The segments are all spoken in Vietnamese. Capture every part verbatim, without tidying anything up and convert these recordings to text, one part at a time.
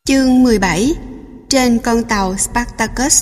Chương mười bảy. Trên con tàu Spartacus.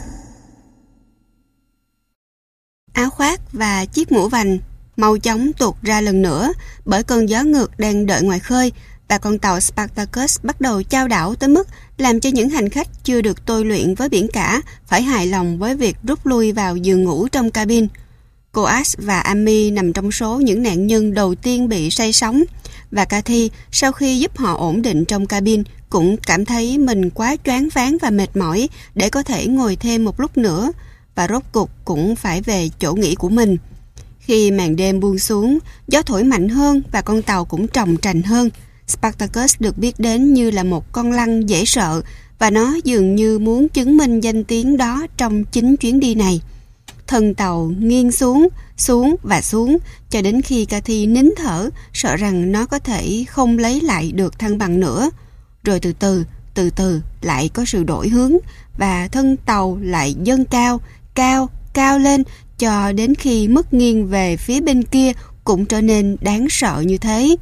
Áo khoác và chiếc mũ vành mau chóng tuột ra lần nữa bởi cơn gió ngược đang đợi ngoài khơi, và con tàu Spartacus bắt đầu chao đảo tới mức làm cho những hành khách chưa được tôi luyện với biển cả phải hài lòng với việc rút lui vào giường ngủ trong cabin. Coas và Amy nằm trong số những nạn nhân đầu tiên bị say sóng, và Cathy sau khi giúp họ ổn định trong cabin cũng cảm thấy mình quá choáng váng và mệt mỏi để có thể ngồi thêm một lúc nữa, và rốt cục cũng phải về chỗ nghỉ của mình. Khi màn đêm buông xuống, gió thổi mạnh hơn và con tàu cũng tròng trành hơn. Spartacus được biết đến như là một con lăng dễ sợ, và nó dường như muốn chứng minh danh tiếng đó trong chính chuyến đi này. Thân tàu nghiêng xuống, xuống và xuống cho đến khi Cathy nín thở, sợ rằng nó có thể không lấy lại được thăng bằng nữa. Rồi từ từ, từ từ lại có sự đổi hướng, và thân tàu lại dâng cao, cao, cao lên cho đến khi mức nghiêng về phía bên kia cũng trở nên đáng sợ như thế.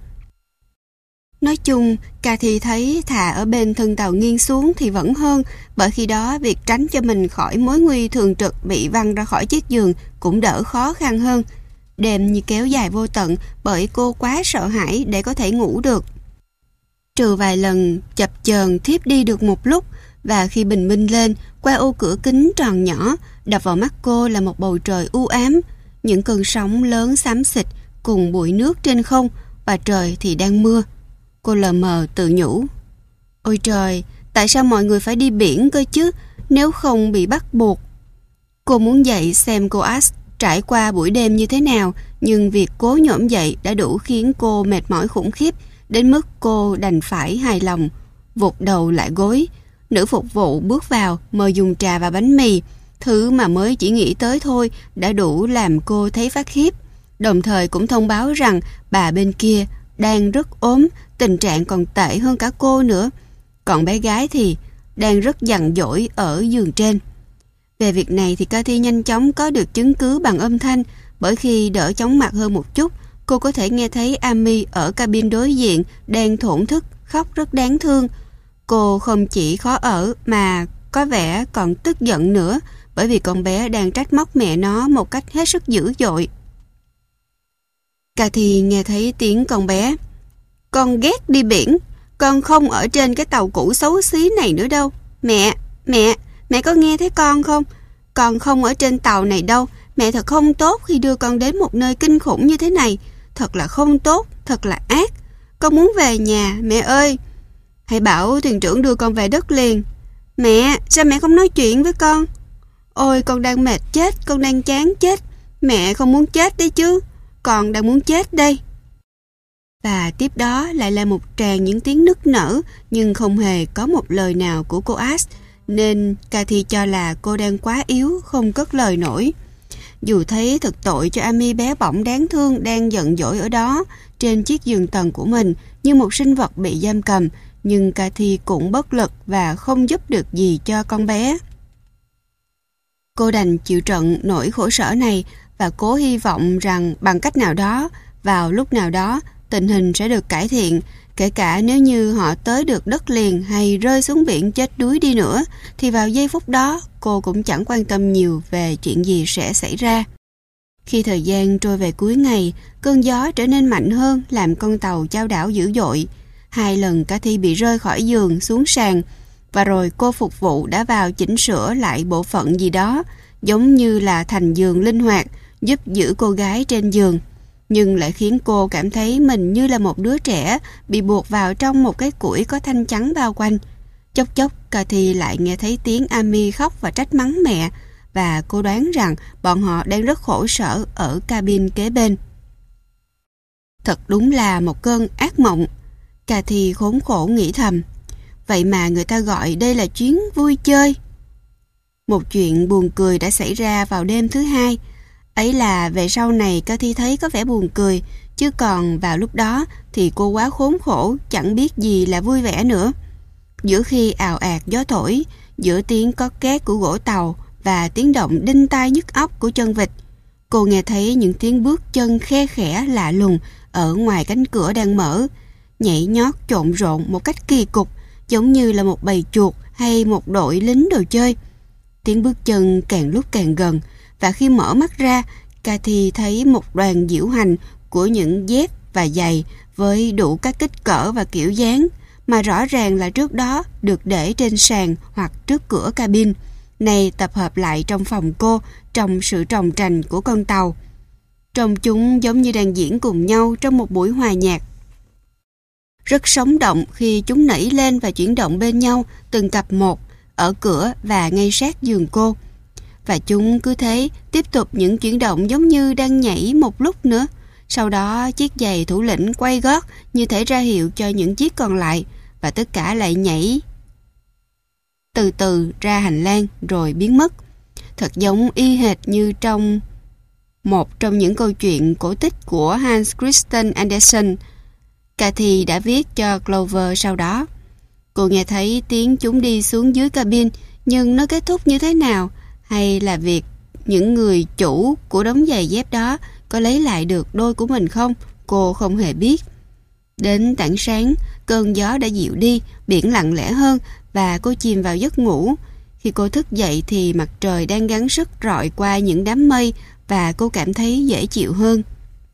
Nói chung, Cathy thấy thà ở bên thân tàu nghiêng xuống thì vẫn hơn, bởi khi đó việc tránh cho mình khỏi mối nguy thường trực bị văng ra khỏi chiếc giường cũng đỡ khó khăn hơn. Đêm như kéo dài vô tận bởi cô quá sợ hãi để có thể ngủ được. Trừ vài lần chập chờn thiếp đi được một lúc, và khi bình minh lên, qua ô cửa kính tròn nhỏ, đập vào mắt cô là một bầu trời u ám, những cơn sóng lớn xám xịt cùng bụi nước trên không, và trời thì đang mưa. Cô lờ mờ tự nhủ: ôi trời, tại sao mọi người phải đi biển cơ chứ, nếu không bị bắt buộc. Cô muốn dậy xem cô Ash trải qua buổi đêm như thế nào, nhưng việc cố nhổm dậy đã đủ khiến cô mệt mỏi khủng khiếp, đến mức cô đành phải hài lòng vụt đầu lại gối. Nữ phục vụ bước vào mời dùng trà và bánh mì, thứ mà mới chỉ nghĩ tới thôi đã đủ làm cô thấy phát khiếp, đồng thời cũng thông báo rằng bà bên kia đang rất ốm, tình trạng còn tệ hơn cả cô nữa. Còn bé gái thì đang rất giận dỗi ở giường trên. Về việc này thì Cathy nhanh chóng có được chứng cứ bằng âm thanh, bởi khi đỡ chóng mặt hơn một chút, cô có thể nghe thấy Amy ở cabin đối diện đang thổn thức, khóc rất đáng thương. Cô không chỉ khó ở mà có vẻ còn tức giận nữa, bởi vì con bé đang trách móc mẹ nó một cách hết sức dữ dội. Cathy nghe thấy tiếng con bé: con ghét đi biển, con không ở trên cái tàu cũ xấu xí này nữa đâu. Mẹ, mẹ, mẹ có nghe thấy con không? Con không ở trên tàu này đâu. Mẹ thật không tốt khi đưa con đến một nơi kinh khủng như thế này. Thật là không tốt, thật là ác. Con muốn về nhà, mẹ ơi. Hãy bảo thuyền trưởng đưa con về đất liền. Mẹ, sao mẹ không nói chuyện với con? Ôi, con đang mệt chết, con đang chán chết. Mẹ không muốn chết đấy chứ. Con đang muốn chết đây. Và tiếp đó lại là một tràng những tiếng nức nở, nhưng không hề có một lời nào của cô Ash, nên Cathy cho là cô đang quá yếu, không cất lời nổi. Dù thấy thật tội cho Amy bé bỏng đáng thương đang giận dỗi ở đó, trên chiếc giường tầng của mình, như một sinh vật bị giam cầm, nhưng Cathy cũng bất lực và không giúp được gì cho con bé. Cô đành chịu trận nỗi khổ sở này và cố hy vọng rằng bằng cách nào đó, vào lúc nào đó, tình hình sẽ được cải thiện. Kể cả nếu như họ tới được đất liền hay rơi xuống biển chết đuối đi nữa, thì vào giây phút đó cô cũng chẳng quan tâm nhiều về chuyện gì sẽ xảy ra. Khi thời gian trôi về cuối ngày, cơn gió trở nên mạnh hơn, làm con tàu chao đảo dữ dội. Hai lần Cathy bị rơi khỏi giường xuống sàn, và rồi cô phục vụ đã vào chỉnh sửa lại bộ phận gì đó, giống như là thành giường linh hoạt, giúp giữ cô gái trên giường, nhưng lại khiến cô cảm thấy mình như là một đứa trẻ bị buộc vào trong một cái củi có thanh trắng bao quanh. Chốc chốc Cathy lại nghe thấy tiếng Amy khóc và trách mắng mẹ, và cô đoán rằng bọn họ đang rất khổ sở ở cabin kế bên. Thật đúng là một cơn ác mộng, Cathy khốn khổ nghĩ thầm. Vậy mà người ta gọi đây là chuyến vui chơi. Một chuyện buồn cười đã xảy ra vào đêm thứ hai. Ấy là về sau này Cathy thấy có vẻ buồn cười, chứ còn vào lúc đó thì cô quá khốn khổ, chẳng biết gì là vui vẻ nữa. Giữa khi ào ạt gió thổi, giữa tiếng có két của gỗ tàu và tiếng động đinh tai nhức óc của chân vịt, cô nghe thấy những tiếng bước chân khe khẽ lạ lùng ở ngoài cánh cửa đang mở, nhảy nhót trộn rộn một cách kỳ cục, giống như là một bầy chuột hay một đội lính đồ chơi. Tiếng bước chân càng lúc càng gần, và khi mở mắt ra, Cathy thấy một đoàn diễu hành của những dép và giày với đủ các kích cỡ và kiểu dáng, mà rõ ràng là trước đó được để trên sàn hoặc trước cửa cabin, này tập hợp lại trong phòng cô trong sự tròng trành của con tàu. Trông chúng giống như đang diễn cùng nhau trong một buổi hòa nhạc. Rất sống động khi chúng nảy lên và chuyển động bên nhau từng cặp một ở cửa và ngay sát giường cô. Và chúng cứ thế tiếp tục những chuyển động giống như đang nhảy một lúc nữa. Sau đó chiếc giày thủ lĩnh quay gót như thể ra hiệu cho những chiếc còn lại, và tất cả lại nhảy từ từ ra hành lang rồi biến mất. Thật giống y hệt như trong một trong những câu chuyện cổ tích của Hans Christian Andersen, Cathy đã viết cho Clover sau đó. Cô nghe thấy tiếng chúng đi xuống dưới cabin, nhưng nó kết thúc như thế nào, hay là việc những người chủ của đống giày dép đó có lấy lại được đôi của mình không, cô không hề biết. Đến tảng sáng, cơn gió đã dịu đi, biển lặng lẽ hơn và cô chìm vào giấc ngủ. Khi cô thức dậy thì mặt trời đang gắng sức rọi qua những đám mây và cô cảm thấy dễ chịu hơn.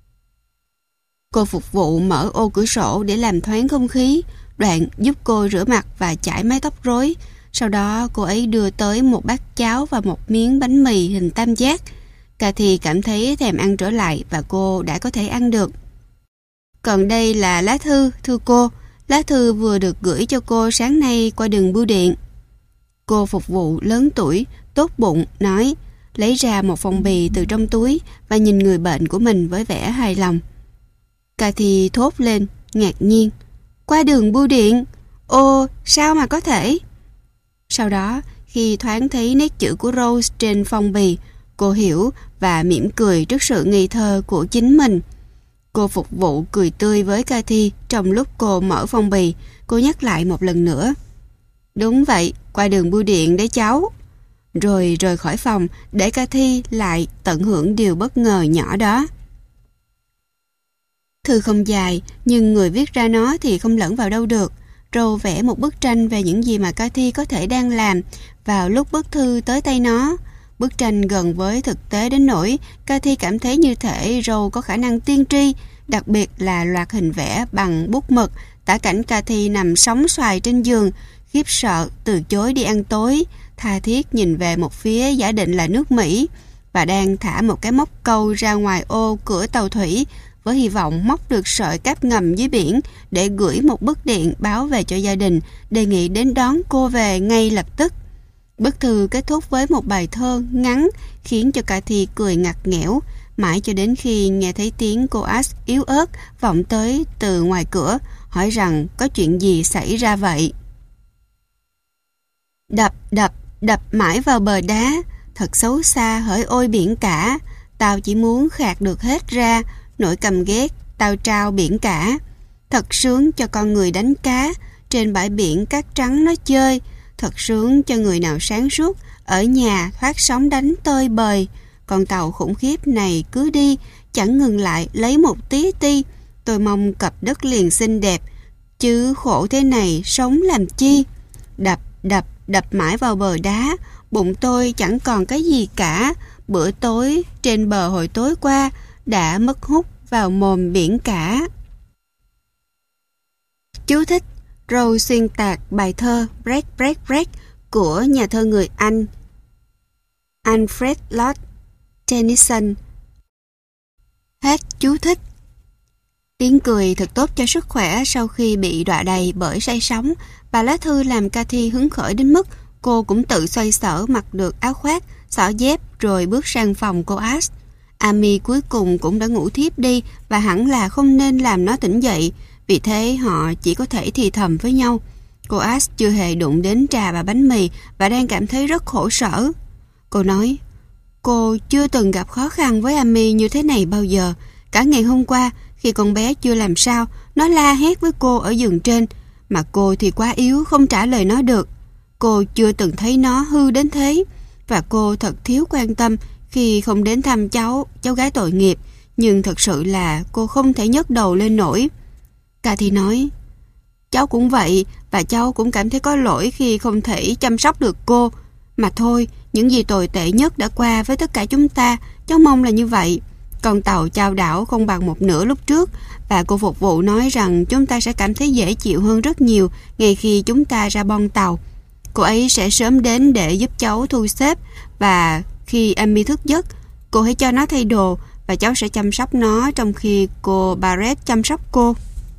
Cô phục vụ mở ô cửa sổ để làm thoáng không khí, đoạn giúp cô rửa mặt và chải mái tóc rối. Sau đó cô ấy đưa tới một bát cháo và một miếng bánh mì hình tam giác. Cathy cảm thấy thèm ăn trở lại và cô đã có thể ăn được. Còn đây là lá thư, thưa cô. Lá thư vừa được gửi cho cô sáng nay qua đường bưu điện. Cô phục vụ lớn tuổi, tốt bụng, nói, lấy ra một phong bì từ trong túi và nhìn người bệnh của mình với vẻ hài lòng. Cathy thốt lên, ngạc nhiên. Qua đường bưu điện? Ồ, sao mà có thể? Sau đó, khi thoáng thấy nét chữ của Rose trên phong bì, cô hiểu và mỉm cười trước sự ngây thơ của chính mình. Cô phục vụ cười tươi với Cathy trong lúc cô mở phong bì. Cô nhắc lại một lần nữa. Đúng vậy, qua đường bưu điện đấy cháu. Rồi rời khỏi phòng để Cathy lại tận hưởng điều bất ngờ nhỏ đó. Thư không dài, nhưng người viết ra nó thì không lẫn vào đâu được. Rose vẽ một bức tranh về những gì mà Cathy có thể đang làm vào lúc bức thư tới tay nó. Bức tranh gần với thực tế đến nỗi Cathy cảm thấy như thể Rose có khả năng tiên tri, đặc biệt là loạt hình vẽ bằng bút mực tả cảnh Cathy nằm sóng xoài trên giường, khiếp sợ từ chối đi ăn tối, tha thiết nhìn về một phía giả định là nước Mỹ, và đang thả một cái móc câu ra ngoài ô cửa tàu thủy với hy vọng móc được sợi cáp ngầm dưới biển để gửi một bức điện báo về cho gia đình, đề nghị đến đón cô về ngay lập tức. Bức thư kết thúc với một bài thơ ngắn khiến cho Cathy cười ngặt nghẽo, mãi cho đến khi nghe thấy tiếng cô Ash yếu ớt vọng tới từ ngoài cửa, hỏi rằng có chuyện gì xảy ra vậy. Đập, đập, đập mãi vào bờ đá, thật xấu xa hỡi ôi biển cả, tao chỉ muốn khạc được hết ra, nỗi căm ghét, tao trao biển cả. Thật sướng cho con người đánh cá, trên bãi biển cát trắng nó chơi, thật sướng cho người nào sáng suốt, ở nhà thoát sóng đánh tơi bời. Con tàu khủng khiếp này cứ đi, chẳng ngừng lại lấy một tí ti, tôi mong cặp đất liền xinh đẹp, chứ khổ thế này sống làm chi. Đập, đập, đập mãi vào bờ đá, bụng tôi chẳng còn cái gì cả, bữa tối trên bờ hồi tối qua đã mất hút vào mồm biển cả. Chú thích: Rose xuyên tạc bài thơ Break Break Break của nhà thơ người Anh Alfred Lord Tennyson. Hết chú thích. Tiếng cười thật tốt cho sức khỏe sau khi bị đọa đầy bởi say sóng, và lá thư làm Cathy hứng khởi đến mức cô cũng tự xoay sở mặc được áo khoác, xỏ dép rồi bước sang phòng cô Ash. Amy cuối cùng cũng đã ngủ thiếp đi và hẳn là không nên làm nó tỉnh dậy, vì thế họ chỉ có thể thì thầm với nhau. Cô Ash chưa hề đụng đến trà và bánh mì và đang cảm thấy rất khổ sở. Cô nói, cô chưa từng gặp khó khăn với Amy như thế này bao giờ. Cả ngày hôm qua, khi con bé chưa làm sao, nó la hét với cô ở giường trên, mà cô thì quá yếu không trả lời nó được. Cô chưa từng thấy nó hư đến thế, và cô thật thiếu quan tâm khi không đến thăm cháu, cháu gái tội nghiệp, nhưng thật sự là cô không thể nhấc đầu lên nổi. Cathy nói, Cháu cũng vậy, và cháu cũng cảm thấy có lỗi khi không thể chăm sóc được cô. Mà thôi, những gì tồi tệ nhất đã qua với tất cả chúng ta, cháu mong là như vậy. Con tàu chao đảo không bằng một nửa lúc trước, và cô phục vụ nói rằng chúng ta sẽ cảm thấy dễ chịu hơn rất nhiều ngay khi chúng ta ra bon tàu. Cô ấy sẽ sớm đến để giúp cháu thu xếp, và khi Amy thức giấc, cô hãy cho nó thay đồ và cháu sẽ chăm sóc nó trong khi cô Barrett chăm sóc cô.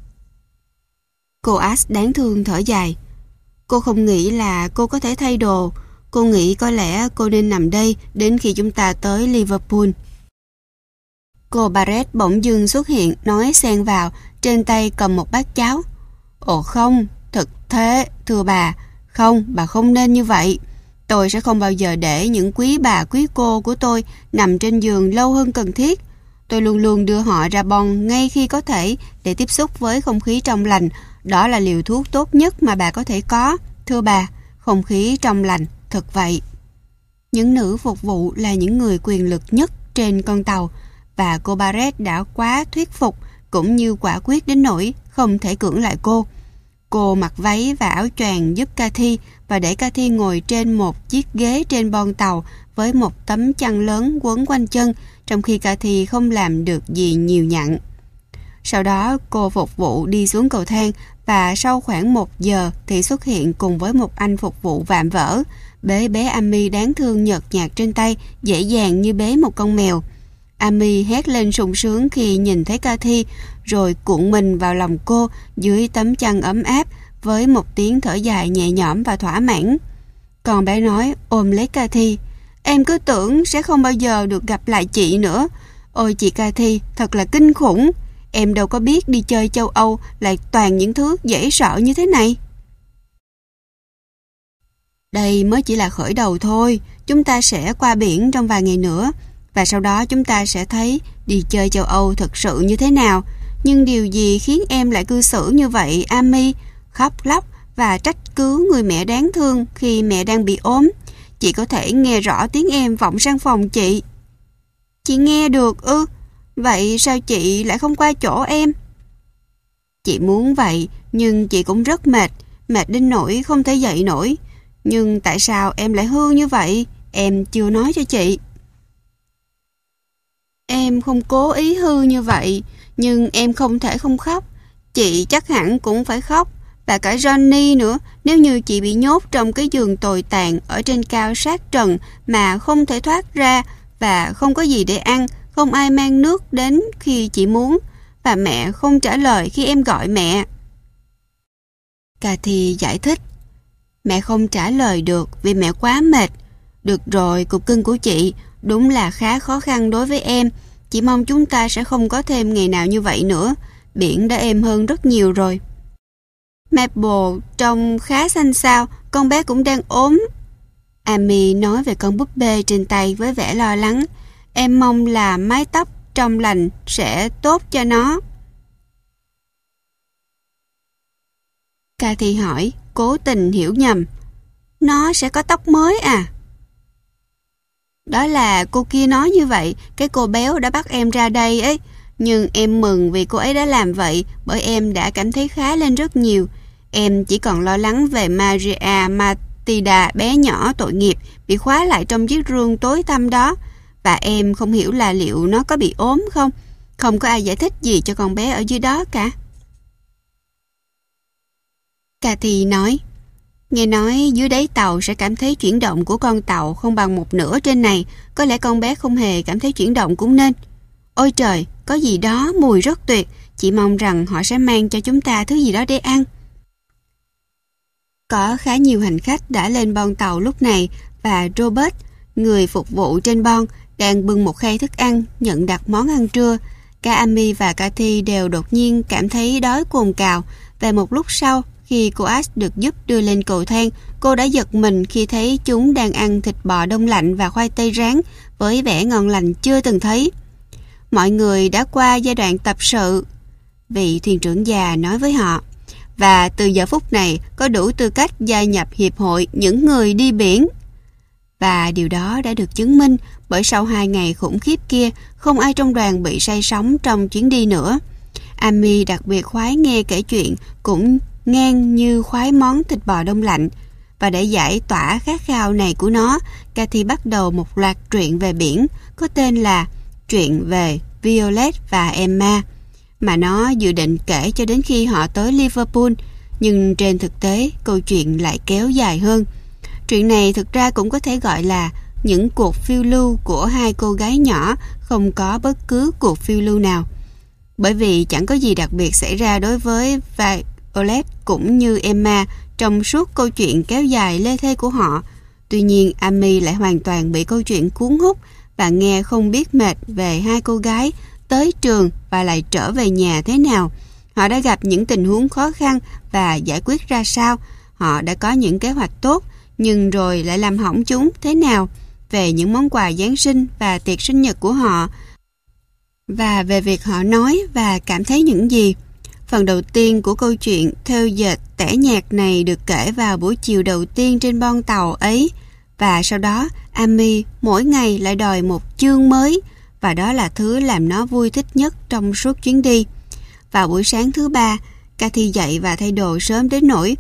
Cô Ash đáng thương thở dài. Cô không nghĩ là cô có thể thay đồ. Cô nghĩ có lẽ cô nên nằm đây đến khi chúng ta tới Liverpool. Cô Barrett bỗng dưng xuất hiện, nói xen vào, trên tay cầm một bát cháo. Ồ không, thực thế, thưa bà. Không, bà không nên như vậy. Tôi sẽ không bao giờ để những quý bà quý cô của tôi nằm trên giường lâu hơn cần thiết. Tôi luôn luôn đưa họ ra bon ngay khi có thể để tiếp xúc với không khí trong lành. Đó là liều thuốc tốt nhất mà bà có thể có. Thưa bà, không khí trong lành, thật vậy. Những nữ phục vụ là những người quyền lực nhất trên con tàu, và cô Barrett đã quá thuyết phục cũng như quả quyết đến nỗi không thể cưỡng lại cô. Cô mặc váy và áo choàng giúp Cathy và để Cathy ngồi trên một chiếc ghế trên bon tàu với một tấm chăn lớn quấn quanh chân, trong khi Cathy không làm được gì nhiều nhặn. Sau đó cô phục vụ đi xuống cầu thang, và sau khoảng một giờ thì xuất hiện cùng với một anh phục vụ vạm vỡ, bế bé Amy đáng thương nhợt nhạt trên tay, dễ dàng như bế một con mèo. Amy hét lên sung sướng khi nhìn thấy Cathy, rồi cuộn mình vào lòng cô dưới tấm chăn ấm áp với một tiếng thở dài nhẹ nhõm và thỏa mãn. Còn bé nói ôm lấy Cathy, em cứ tưởng sẽ không bao giờ được gặp lại chị nữa. Ôi chị Cathy, thật là kinh khủng. Em đâu có biết đi chơi châu Âu lại toàn những thứ dễ sợ như thế này. Đây mới chỉ là khởi đầu thôi. Chúng ta sẽ qua biển trong vài ngày nữa, và sau đó chúng ta sẽ thấy đi chơi châu Âu thực sự như thế nào. Nhưng điều gì khiến em lại cư xử như vậy, Amy? Khóc lóc và trách cứ người mẹ đáng thương khi mẹ đang bị ốm. Chị có thể nghe rõ tiếng em vọng sang phòng chị. Chị nghe được ư? Vậy sao chị lại không qua chỗ em? Chị muốn vậy, nhưng chị cũng rất mệt, mệt đến nỗi không thể dậy nổi. Nhưng tại sao em lại hư như vậy? Em chưa nói cho chị. Em không cố ý hư như vậy, nhưng em không thể không khóc. Chị chắc hẳn cũng phải khóc, và cả Johnny nữa, nếu như chị bị nhốt trong cái giường tồi tàn ở trên cao sát trần mà không thể thoát ra, và không có gì để ăn, không ai mang nước đến khi chị muốn, và mẹ không trả lời khi em gọi mẹ. Cathy giải thích, mẹ không trả lời được vì mẹ quá mệt. Được rồi, cục cưng của chị, đúng là khá khó khăn đối với em. Chị mong chúng ta sẽ không có thêm ngày nào như vậy nữa. Biển đã êm hơn rất nhiều rồi. Maple trông khá xanh xao, con bé cũng đang ốm. Amy nói về con búp bê trên tay với vẻ lo lắng. Em mong là mái tóc trong lành sẽ tốt cho nó. Cathy hỏi, cố tình hiểu nhầm. Nó sẽ có tóc mới à? Đó là cô kia nói như vậy, cái cô béo đã bắt em ra đây ấy. Nhưng em mừng vì cô ấy đã làm vậy, bởi em đã cảm thấy khá lên rất nhiều. Em chỉ còn lo lắng về Maria Matilda bé nhỏ tội nghiệp bị khóa lại trong chiếc rương tối tăm đó. Và em không hiểu là liệu nó có bị ốm không. Không có ai giải thích gì cho con bé ở dưới đó cả. Cathy nói, nghe nói dưới đáy tàu sẽ cảm thấy chuyển động của con tàu không bằng một nửa trên này. Có lẽ con bé không hề cảm thấy chuyển động cũng nên. Ôi trời, có gì đó mùi rất tuyệt. Chị mong rằng họ sẽ mang cho chúng ta thứ gì đó để ăn. Có khá nhiều hành khách đã lên bon tàu lúc này, và Robert, người phục vụ trên bon, đang bưng một khay thức ăn nhận đặt món ăn trưa. Cả Amy và Cathy đều đột nhiên cảm thấy đói cồn cào, và một lúc sau, khi cô Ash được giúp đưa lên cầu thang, cô đã giật mình khi thấy chúng đang ăn thịt bò đông lạnh và khoai tây rán với vẻ ngon lành chưa từng thấy. Mọi người đã qua giai đoạn tập sự, vị thuyền trưởng già nói với họ, và từ giờ phút này có đủ tư cách gia nhập hiệp hội những người đi biển. Và điều đó đã được chứng minh, bởi sau hai ngày khủng khiếp kia, không ai trong đoàn bị say sóng trong chuyến đi nữa. Amy đặc biệt khoái nghe kể chuyện, cũng ngang như khoái món thịt bò đông lạnh. Và để giải tỏa khát khao này của nó, Cathy bắt đầu một loạt truyện về biển có tên là Truyện về Violet và Emma, mà nó dự định kể cho đến khi họ tới Liverpool. Nhưng trên thực tế, câu chuyện lại kéo dài hơn. Truyện này thực ra cũng có thể gọi là những cuộc phiêu lưu của hai cô gái nhỏ không có bất cứ cuộc phiêu lưu nào. Bởi vì chẳng có gì đặc biệt xảy ra đối với Violet cũng như Emma trong suốt câu chuyện kéo dài lê thê của họ. Tuy nhiên, Amy lại hoàn toàn bị câu chuyện cuốn hút và nghe không biết mệt về hai cô gái tới trường và lại trở về nhà thế nào. Họ đã gặp những tình huống khó khăn và giải quyết ra sao. Họ đã có những kế hoạch tốt nhưng rồi lại làm hỏng chúng thế nào, về những món quà Giáng sinh và tiệc sinh nhật của họ, và về việc họ nói và cảm thấy những gì. Phần đầu tiên của câu chuyện theo dệt tẻ nhạt này được kể vào buổi chiều đầu tiên trên bon tàu ấy, và sau đó Amy mỗi ngày lại đòi một chương mới, và đó là thứ làm nó vui thích nhất trong suốt chuyến đi. Vào buổi sáng thứ ba, Cathy dậy và thay đồ sớm đến nỗi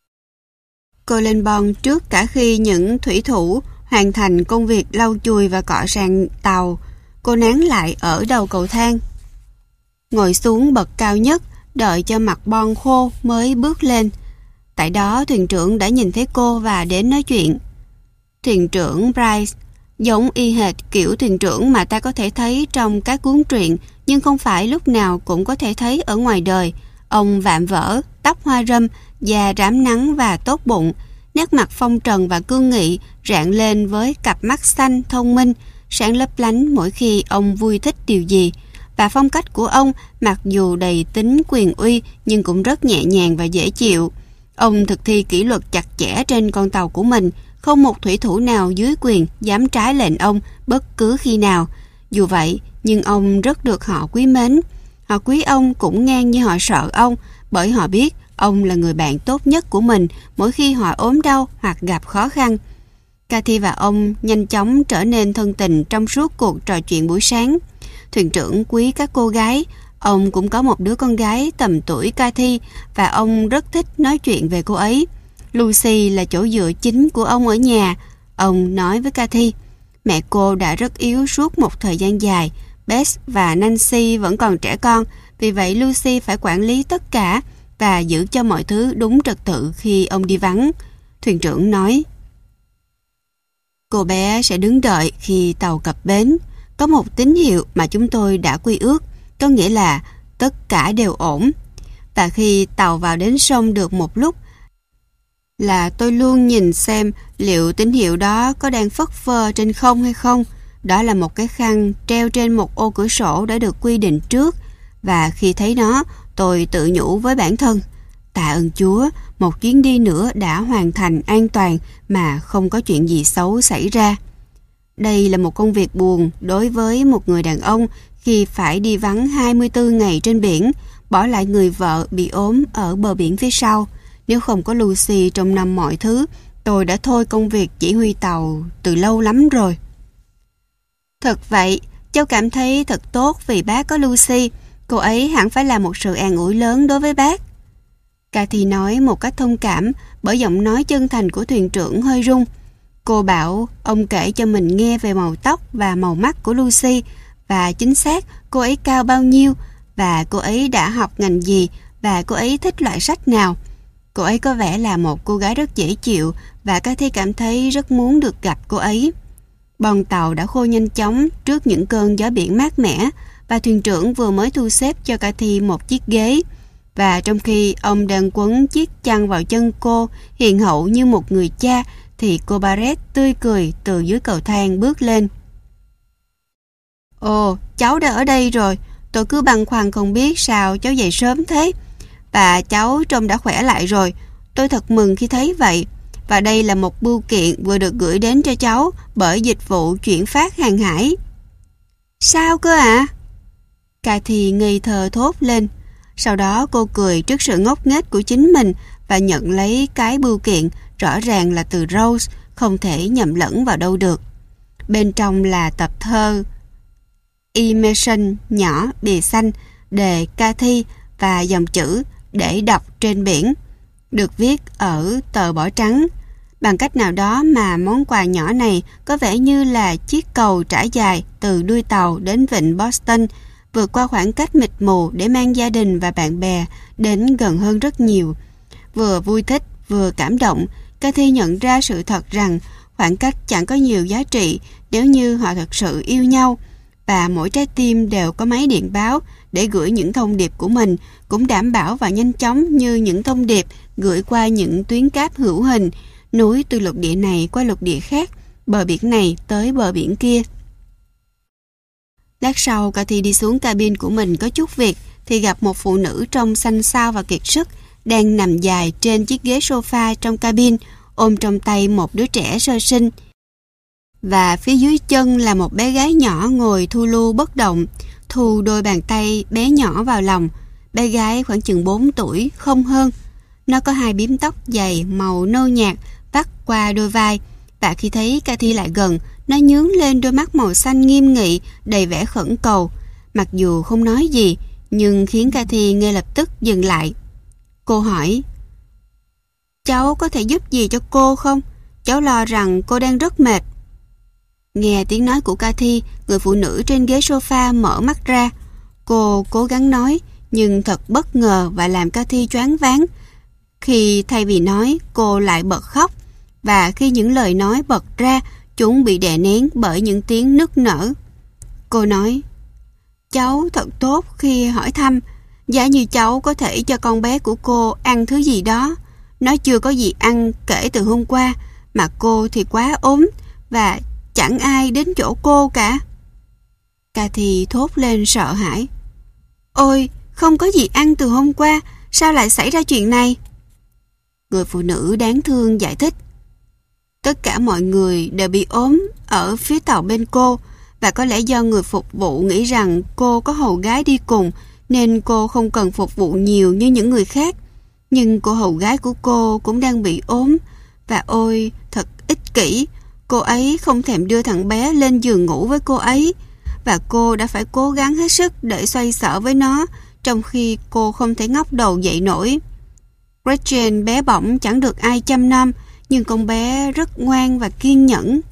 cô lên bon trước cả khi những thủy thủ hoàn thành công việc lau chùi và cọ sàn tàu. Cô nán lại ở đầu cầu thang, ngồi xuống bậc cao nhất, đợi cho mặt bon khô mới bước lên. Tại đó thuyền trưởng đã nhìn thấy cô và đến nói chuyện. Thuyền trưởng Bryce giống y hệt kiểu thuyền trưởng mà ta có thể thấy trong các cuốn truyện, nhưng không phải lúc nào cũng có thể thấy ở ngoài đời. Ông vạm vỡ, tóc hoa râm, da rám nắng và tốt bụng, nét mặt phong trần và cương nghị rạng lên với cặp mắt xanh thông minh, sáng lấp lánh mỗi khi ông vui thích điều gì. Và phong cách của ông, mặc dù đầy tính quyền uy nhưng cũng rất nhẹ nhàng và dễ chịu. Ông thực thi kỷ luật chặt chẽ trên con tàu của mình, không một thủy thủ nào dưới quyền dám trái lệnh ông bất cứ khi nào. Dù vậy, nhưng ông rất được họ quý mến. Họ quý ông cũng ngang như họ sợ ông, bởi họ biết ông là người bạn tốt nhất của mình mỗi khi họ ốm đau hoặc gặp khó khăn. Cathy và ông nhanh chóng trở nên thân tình trong suốt cuộc trò chuyện buổi sáng. Thuyền trưởng quý các cô gái. Ông cũng có một đứa con gái tầm tuổi Cathy và ông rất thích nói chuyện về cô ấy. Lucy là chỗ dựa chính của ông ở nhà. Ông nói với Cathy, mẹ cô đã rất yếu suốt một thời gian dài. Bess và Nancy vẫn còn trẻ con, vì vậy Lucy phải quản lý tất cả và giữ cho mọi thứ đúng trật tự khi ông đi vắng. Thuyền trưởng nói, cô bé sẽ đứng đợi khi tàu cập bến. Có một tín hiệu mà chúng tôi đã quy ước, có nghĩa là tất cả đều ổn. Và khi tàu vào đến sông được một lúc, là tôi luôn nhìn xem liệu tín hiệu đó có đang phất phơ trên không hay không. Đó là một cái khăn treo trên một ô cửa sổ đã được quy định trước, và khi thấy nó, tôi tự nhủ với bản thân, tạ ơn Chúa, một chuyến đi nữa đã hoàn thành an toàn mà không có chuyện gì xấu xảy ra. Đây là một công việc buồn đối với một người đàn ông khi phải đi vắng hai mươi tư ngày trên biển, bỏ lại người vợ bị ốm ở bờ biển phía sau. Nếu không có Lucy trong năm mọi thứ, tôi đã thôi công việc chỉ huy tàu từ lâu lắm rồi. Thật vậy, cháu cảm thấy thật tốt vì bác có Lucy. Cô ấy hẳn phải là một sự an ủi lớn đối với bác. Cathy nói một cách thông cảm, bởi giọng nói chân thành của thuyền trưởng hơi rung. Cô bảo ông kể cho mình nghe về màu tóc và màu mắt của Lucy, và chính xác cô ấy cao bao nhiêu, và cô ấy đã học ngành gì, và cô ấy thích loại sách nào. Cô ấy có vẻ là một cô gái rất dễ chịu, và Cathy cảm thấy rất muốn được gặp cô ấy. Bon tàu đã khô nhanh chóng trước những cơn gió biển mát mẻ, và thuyền trưởng vừa mới thu xếp cho Cathy một chiếc ghế. Và trong khi ông đang quấn chiếc chăn vào chân cô, hiền hậu như một người cha, thì cô Barrett tươi cười từ dưới cầu thang bước lên. Ồ, cháu đã ở đây rồi. Tôi cứ băn khoăn không biết sao cháu dậy sớm thế. Và cháu trông đã khỏe lại rồi. Tôi thật mừng khi thấy vậy. Và đây là một bưu kiện vừa được gửi đến cho cháu bởi dịch vụ chuyển phát hàng hải. Sao cơ ạ? À? Cathy ngây thơ thốt lên. Sau đó cô cười trước sự ngốc nghếch của chính mình và nhận lấy cái bưu kiện, rõ ràng là từ Rose, không thể nhầm lẫn vào đâu được. Bên trong là tập thơ Emerson nhỏ bìa xanh đề Cathy và dòng chữ để đọc trên biển. được viết ở tờ bỏ trắng. Bằng cách nào đó mà món quà nhỏ này có vẻ như là chiếc cầu trải dài từ đuôi tàu đến vịnh Boston, vượt qua khoảng cách mịt mù để mang gia đình và bạn bè đến gần hơn rất nhiều. Vừa vui thích, vừa cảm động, Cathy nhận ra sự thật rằng khoảng cách chẳng có nhiều giá trị nếu như họ thật sự yêu nhau, và mỗi trái tim đều có máy điện báo để gửi những thông điệp của mình, cũng đảm bảo và nhanh chóng như những thông điệp gửi qua những tuyến cáp hữu hình, núi từ lục địa này qua lục địa khác, bờ biển này tới bờ biển kia. Lát sau, Cathy đi xuống cabin của mình có chút việc, thì gặp một phụ nữ trông xanh xao và kiệt sức, đang nằm dài trên chiếc ghế sofa trong cabin, ôm trong tay một đứa trẻ sơ sinh. Và phía dưới chân là một bé gái nhỏ ngồi thu lu bất động, thu đôi bàn tay bé nhỏ vào lòng. Bé gái khoảng chừng bốn tuổi, không hơn. Nó có hai bím tóc dày màu nâu nhạt vắt qua đôi vai, và khi thấy Cathy lại gần, nó nhướng lên đôi mắt màu xanh nghiêm nghị, đầy vẻ khẩn cầu. Mặc dù không nói gì, nhưng khiến Cathy ngay lập tức dừng lại. Cô hỏi: "Cháu có thể giúp gì cho cô không? Cháu lo rằng cô đang rất mệt." Nghe tiếng nói của Cathy, người phụ nữ trên ghế sofa mở mắt ra. Cô cố gắng nói, nhưng thật bất ngờ và làm Cathy choáng váng. Khi thay vì nói, cô lại bật khóc, và khi những lời nói bật ra, chúng bị đè nén bởi những tiếng nức nở. Cô nói: "Cháu thật tốt khi hỏi thăm. Giả như cháu có thể cho con bé của cô ăn thứ gì đó. Nó chưa có gì ăn kể từ hôm qua, mà cô thì quá ốm, và chẳng ai đến chỗ cô cả." Cathy thốt lên sợ hãi. "Ôi, không có gì ăn từ hôm qua, sao lại xảy ra chuyện này?" Người phụ nữ đáng thương giải thích: "Tất cả mọi người đều bị ốm ở phía tàu bên cô, và có lẽ do người phục vụ nghĩ rằng cô có hầu gái đi cùng, nên cô không cần phục vụ nhiều như những người khác. Nhưng cô hầu gái của cô cũng đang bị ốm, và ôi, thật ích kỷ. Cô ấy không thèm đưa thằng bé lên giường ngủ với cô ấy, và cô đã phải cố gắng hết sức để xoay sở với nó, trong khi cô không thể ngóc đầu dậy nổi. Gretchen bé bỏng chẳng được ai chăm nom, nhưng con bé rất ngoan và kiên nhẫn."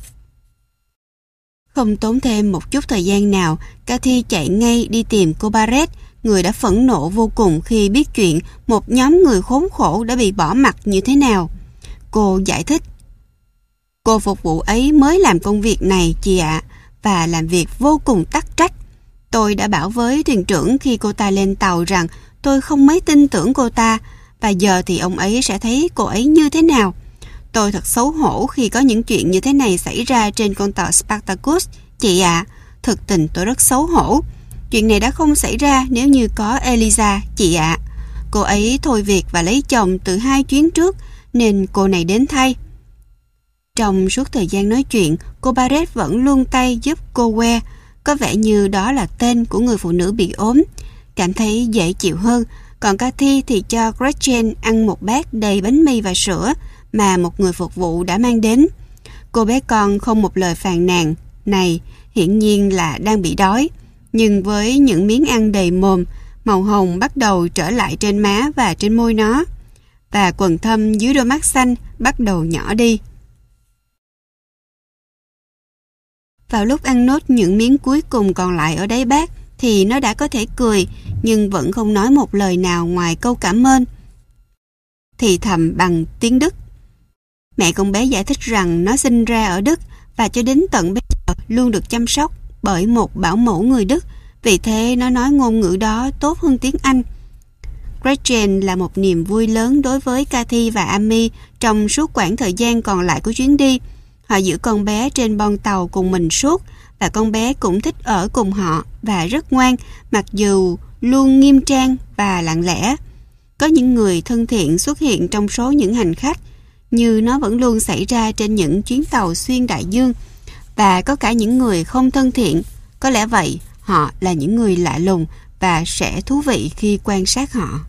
Không tốn thêm một chút thời gian nào, Cathy chạy ngay đi tìm cô Barrett, người đã phẫn nộ vô cùng khi biết chuyện một nhóm người khốn khổ đã bị bỏ mặc như thế nào. Cô giải thích: "Cô phục vụ ấy mới làm công việc này, chị ạ, và làm việc vô cùng tắc trách. Tôi đã bảo với thuyền trưởng khi cô ta lên tàu rằng tôi không mấy tin tưởng cô ta, và giờ thì ông ấy sẽ thấy cô ấy như thế nào. Tôi thật xấu hổ khi có những chuyện như thế này xảy ra trên con tàu Spartacus, chị ạ. Thực tình tôi rất xấu hổ. Chuyện này đã không xảy ra nếu như có Eliza, chị ạ. Cô ấy thôi việc và lấy chồng từ hai chuyến trước, nên cô này đến thay." Trong suốt thời gian nói chuyện, cô Barrett vẫn luôn tay giúp cô Que, có vẻ như đó là tên của người phụ nữ bị ốm, cảm thấy dễ chịu hơn. Còn Cathy thì cho Gretchen ăn một bát đầy bánh mì và sữa mà một người phục vụ đã mang đến. Cô bé con không một lời phàn nàn, này hiển nhiên là đang bị đói, nhưng với những miếng ăn đầy mồm, màu hồng bắt đầu trở lại trên má và trên môi nó, và quầng thâm dưới đôi mắt xanh bắt đầu nhỏ đi. Vào lúc ăn nốt những miếng cuối cùng còn lại ở đáy bát, thì nó đã có thể cười, nhưng vẫn không nói một lời nào ngoài câu cảm ơn. Thì thầm bằng tiếng Đức. Mẹ con bé giải thích rằng nó sinh ra ở Đức, và cho đến tận bây giờ luôn được chăm sóc bởi một bảo mẫu người Đức, vì thế nó nói ngôn ngữ đó tốt hơn tiếng Anh. Gretchen là một niềm vui lớn đối với Cathy và Amy trong suốt quãng thời gian còn lại của chuyến đi. Họ giữ con bé trên bon tàu cùng mình suốt, và con bé cũng thích ở cùng họ và rất ngoan, mặc dù luôn nghiêm trang và lặng lẽ. Có những người thân thiện xuất hiện trong số những hành khách, như nó vẫn luôn xảy ra trên những chuyến tàu xuyên đại dương, và có cả những người không thân thiện. Có lẽ vậy, họ là những người lạ lùng và sẽ thú vị khi quan sát họ.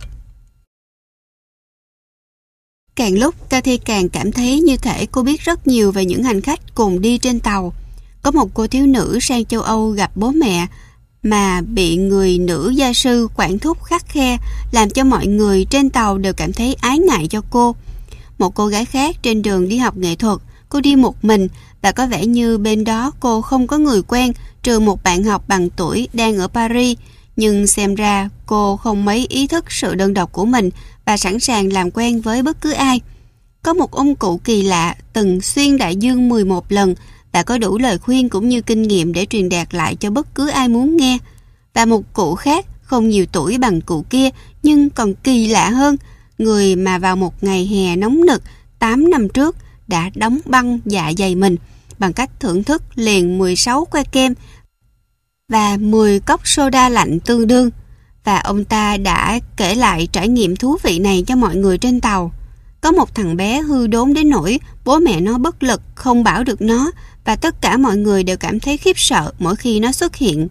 Càng lúc, Cathy càng cảm thấy như thể cô biết rất nhiều về những hành khách cùng đi trên tàu. Có một cô thiếu nữ sang châu Âu gặp bố mẹ mà bị người nữ gia sư quản thúc khắt khe, làm cho mọi người trên tàu đều cảm thấy ái ngại cho cô. Một cô gái khác trên đường đi học nghệ thuật, cô đi một mình và có vẻ như bên đó cô không có người quen trừ một bạn học bằng tuổi đang ở Paris, nhưng xem ra cô không mấy ý thức sự đơn độc của mình và sẵn sàng làm quen với bất cứ ai. Có một ông cụ kỳ lạ từng xuyên đại dương mười một lần và có đủ lời khuyên cũng như kinh nghiệm để truyền đạt lại cho bất cứ ai muốn nghe. Và một cụ khác không nhiều tuổi bằng cụ kia nhưng còn kỳ lạ hơn, người mà vào một ngày hè nóng nực tám năm trước đã đóng băng dạ dày mình bằng cách thưởng thức liền mười sáu que kem và mười cốc soda lạnh tương đương. Và ông ta đã kể lại trải nghiệm thú vị này cho mọi người trên tàu. Có một thằng bé hư đốn đến nỗi bố mẹ nó bất lực không bảo được nó, và tất cả mọi người đều cảm thấy khiếp sợ mỗi khi nó xuất hiện.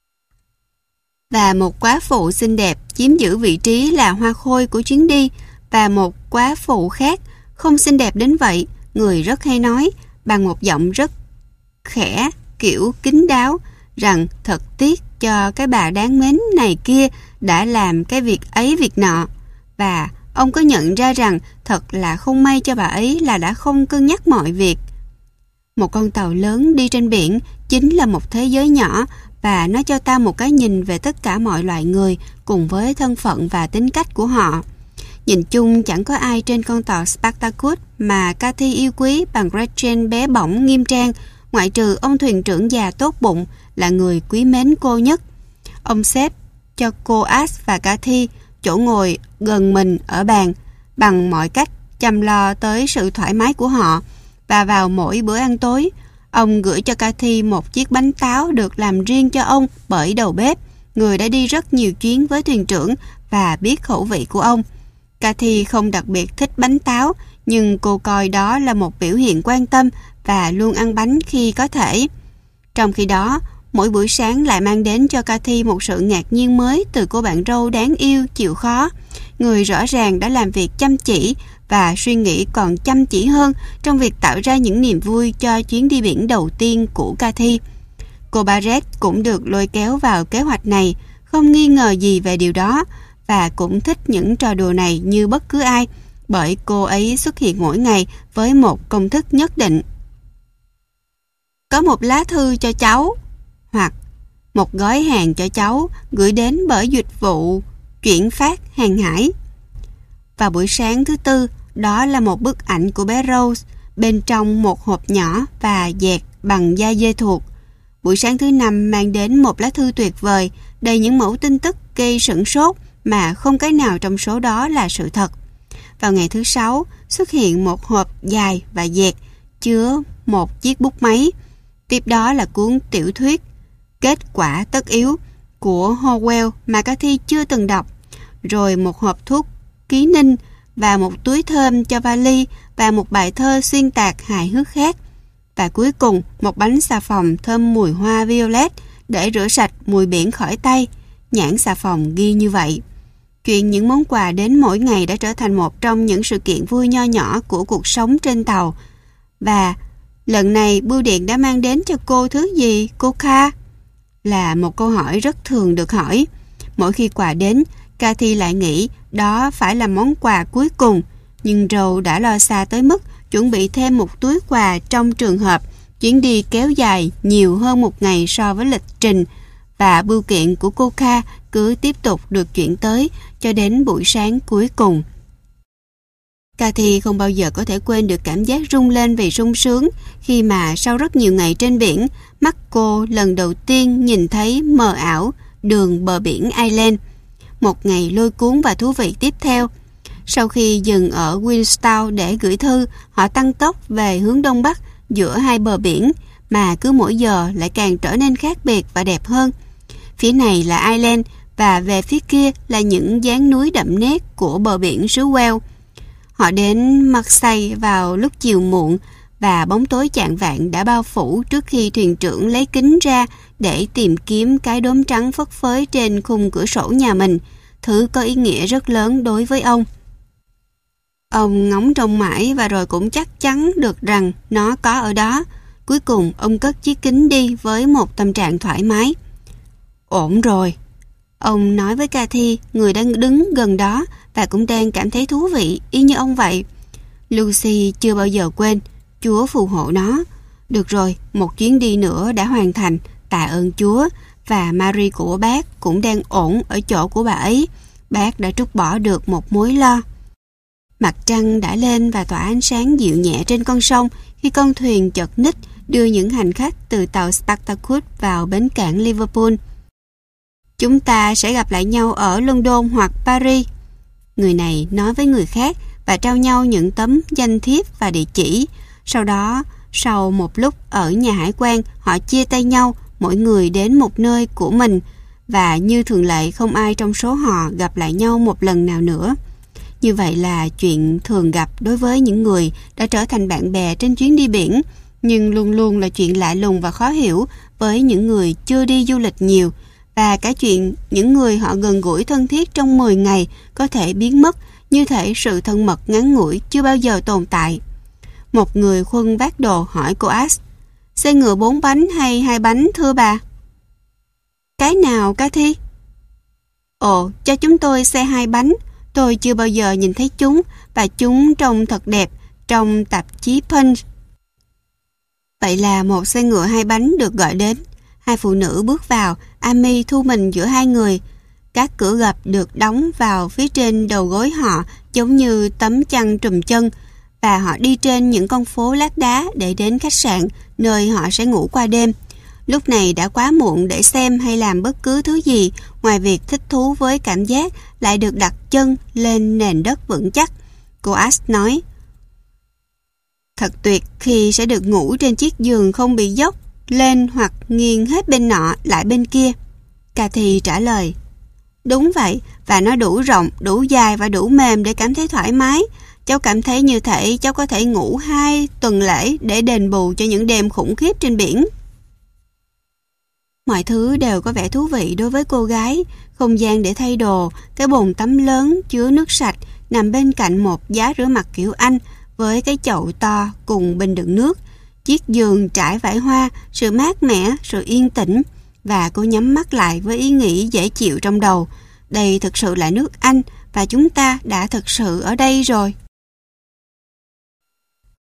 Và một quá phụ xinh đẹp chiếm giữ vị trí là hoa khôi của chuyến đi, và một quá phụ khác không xinh đẹp đến vậy, người rất hay nói bằng một giọng rất khẽ, kiểu kín đáo, rằng thật tiếc cho cái bà đáng mến này kia đã làm cái việc ấy việc nọ. Và ông có nhận ra rằng thật là không may cho bà ấy là đã không cân nhắc mọi việc. Một con tàu lớn đi trên biển chính là một thế giới nhỏ, và nó cho ta một cái nhìn về tất cả mọi loại người cùng với thân phận và tính cách của họ. Nhìn chung chẳng có ai trên con tàu Spartacus mà Cathy yêu quý bằng Gretchen bé bỏng nghiêm trang, ngoại trừ ông thuyền trưởng già tốt bụng là người quý mến cô nhất. Ông xếp cho cô Ash và Cathy chỗ ngồi gần mình ở bàn, bằng mọi cách chăm lo tới sự thoải mái của họ. Và vào mỗi bữa ăn tối, ông gửi cho Cathy một chiếc bánh táo được làm riêng cho ông bởi đầu bếp, người đã đi rất nhiều chuyến với thuyền trưởng và biết khẩu vị của ông. Cathy không đặc biệt thích bánh táo, nhưng cô coi đó là một biểu hiện quan tâm và luôn ăn bánh khi có thể. Trong khi đó, mỗi buổi sáng lại mang đến cho Cathy một sự ngạc nhiên mới từ cô bạn râu đáng yêu chịu khó, người rõ ràng đã làm việc chăm chỉ và suy nghĩ còn chăm chỉ hơn trong việc tạo ra những niềm vui cho chuyến đi biển đầu tiên của Cathy. Cô Barrett cũng được lôi kéo vào kế hoạch này, không nghi ngờ gì về điều đó, và cũng thích những trò đùa này như bất cứ ai, bởi cô ấy xuất hiện mỗi ngày với một công thức nhất định. Có một lá thư cho cháu, hoặc một gói hàng cho cháu gửi đến bởi dịch vụ chuyển phát hàng hải. Vào buổi sáng thứ tư, đó là một bức ảnh của bé Rose bên trong một hộp nhỏ và dẹt bằng da dê thuột. Buổi sáng thứ năm mang đến một lá thư tuyệt vời, đầy những mẫu tin tức gây sửng sốt mà không cái nào trong số đó là sự thật. Vào ngày thứ sáu, xuất hiện một hộp dài và dẹt chứa một chiếc bút máy. Tiếp đó là cuốn tiểu thuyết Kết quả tất yếu của Howell mà Cathy chưa từng đọc, rồi một hộp thuốc ký ninh và một túi thơm cho vali và một bài thơ xuyên tạc hài hước khác. Và cuối cùng, một bánh xà phòng thơm mùi hoa violet để rửa sạch mùi biển khỏi tay. Nhãn xà phòng ghi như vậy. Chuyện những món quà đến mỗi ngày đã trở thành một trong những sự kiện vui nho nhỏ của cuộc sống trên tàu. Và lần này bưu điện đã mang đến cho cô thứ gì, cô Kha? Là một câu hỏi rất thường được hỏi. Mỗi khi quà đến, Cathy lại nghĩ đó phải là món quà cuối cùng, nhưng Rose đã lo xa tới mức chuẩn bị thêm một túi quà trong trường hợp chuyến đi kéo dài nhiều hơn một ngày so với lịch trình, và bưu kiện của cô Kha cứ tiếp tục được chuyển tới cho đến buổi sáng cuối cùng. Cathy không bao giờ có thể quên được cảm giác rung lên vì sung sướng khi mà sau rất nhiều ngày trên biển, mắt cô lần đầu tiên nhìn thấy mờ ảo đường bờ biển Ireland. Một ngày lôi cuốn và thú vị tiếp theo. Sau khi dừng ở Queenstown để gửi thư, họ tăng tốc về hướng đông bắc giữa hai bờ biển, mà cứ mỗi giờ lại càng trở nên khác biệt và đẹp hơn. Phía này là Ireland và về phía kia là những dáng núi đậm nét của bờ biển xứ Wales. Họ đến Marseille vào lúc chiều muộn và bóng tối chạng vạng đã bao phủ trước khi thuyền trưởng lấy kính ra để tìm kiếm cái đốm trắng phất phới trên khung cửa sổ nhà mình, thứ có ý nghĩa rất lớn đối với ông. Ông ngóng trông mãi và rồi cũng chắc chắn được rằng nó có ở đó. Cuối cùng ông cất chiếc kính đi với một tâm trạng thoải mái. ổn rồi. Ông nói với Cathy, người đang đứng gần đó và cũng đang cảm thấy thú vị y như ông vậy. Lucy chưa bao giờ quên, Chúa phù hộ nó. Được rồi, một chuyến đi nữa đã hoàn thành, tạ ơn Chúa. Và Marie của bác cũng đang ổn ở chỗ của bà ấy. Bác đã trút bỏ được một mối lo. Mặt trăng đã lên và tỏa ánh sáng dịu nhẹ trên con sông khi con thuyền chật ních đưa những hành khách từ tàu Spartacus vào bến cảng Liverpool. Chúng ta sẽ gặp lại nhau ở London hoặc Paris. Người này nói với người khác và trao nhau những tấm danh thiếp và địa chỉ. Sau đó, sau một lúc ở nhà hải quan, họ chia tay nhau, mỗi người đến một nơi của mình, và như thường lệ không ai trong số họ gặp lại nhau một lần nào nữa. Như vậy là chuyện thường gặp đối với những người đã trở thành bạn bè trên chuyến đi biển, nhưng luôn luôn là chuyện lạ lùng và khó hiểu với những người chưa đi du lịch nhiều, và cả chuyện những người họ gần gũi thân thiết trong mười ngày có thể biến mất, như thể sự thân mật ngắn ngủi chưa bao giờ tồn tại. Một người khuân vác đồ hỏi cô Ash, xe ngựa bốn bánh hay hai bánh thưa bà? Cái nào Cathy? Ồ, cho chúng tôi xe hai bánh. Tôi chưa bao giờ nhìn thấy chúng và chúng trông thật đẹp trong tạp chí Punch. Vậy là một xe ngựa hai bánh được gọi đến. Hai phụ nữ bước vào, Amy thu mình giữa hai người. Các cửa gập được đóng vào phía trên đầu gối họ giống như tấm chăn trùm chân, và họ đi trên những con phố lát đá để đến khách sạn nơi họ sẽ ngủ qua đêm. Lúc này đã quá muộn để xem hay làm bất cứ thứ gì ngoài việc thích thú với cảm giác lại được đặt chân lên nền đất vững chắc. Cô Ash nói, thật tuyệt khi sẽ được ngủ trên chiếc giường không bị dốc lên hoặc nghiêng hết bên nọ lại bên kia. Cathy trả lời, đúng vậy, và nó đủ rộng, đủ dài và đủ mềm để cảm thấy thoải mái. Cháu cảm thấy như thể cháu có thể ngủ hai tuần lễ để đền bù cho những đêm khủng khiếp trên biển. Mọi thứ đều có vẻ thú vị đối với cô gái. Không gian để thay đồ, cái bồn tắm lớn chứa nước sạch nằm bên cạnh một giá rửa mặt kiểu Anh với cái chậu to cùng bình đựng nước, chiếc giường trải vải hoa, sự mát mẻ, sự yên tĩnh. Và cô nhắm mắt lại với ý nghĩ dễ chịu trong đầu. Đây thực sự là nước Anh và chúng ta đã thực sự ở đây rồi.